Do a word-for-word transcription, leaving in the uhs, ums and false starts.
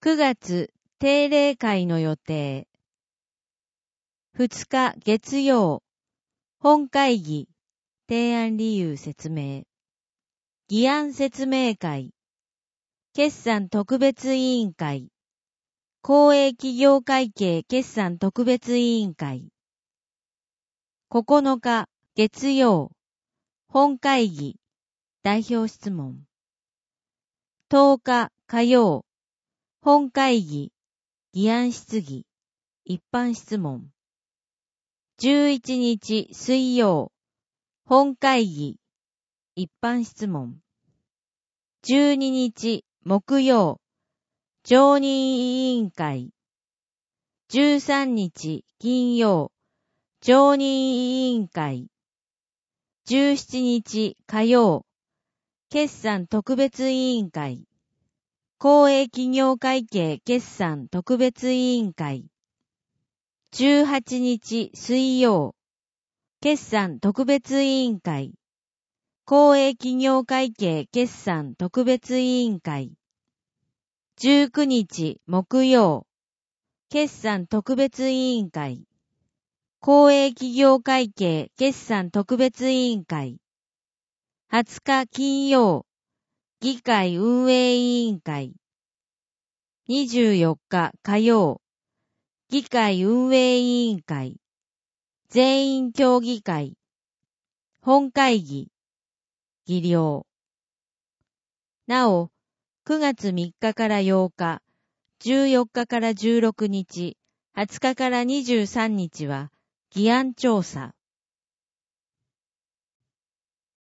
くがつ定例会の予定。ふつか月曜、本会議、提案理由説明。議案説明会。決算特別委員会。公営企業会計決算特別委員会。ここのか月曜、本会議、代表質問。とおか火曜、本会議、議案質疑、一般質問。じゅういちにち水曜、本会議、一般質問。じゅうににち木曜、常任委員会。じゅうさんにち金曜、常任委員会。じゅうしちにち火曜、決算特別委員会。公営企業会計決算特別委員会。じゅうはちにち水曜、決算特別委員会。公営企業会計決算特別委員会。じゅうくにち木曜、決算特別委員会。公営企業会計決算特別委員会。はつか金曜、議会運営委員会。にじゅうよっか火曜、議会運営委員会。全員協議会。本会議。議了。なお、くがつみっかからようか、じゅうよっかからじゅうろくにち、はつかからにじゅうさんにちは議案調査。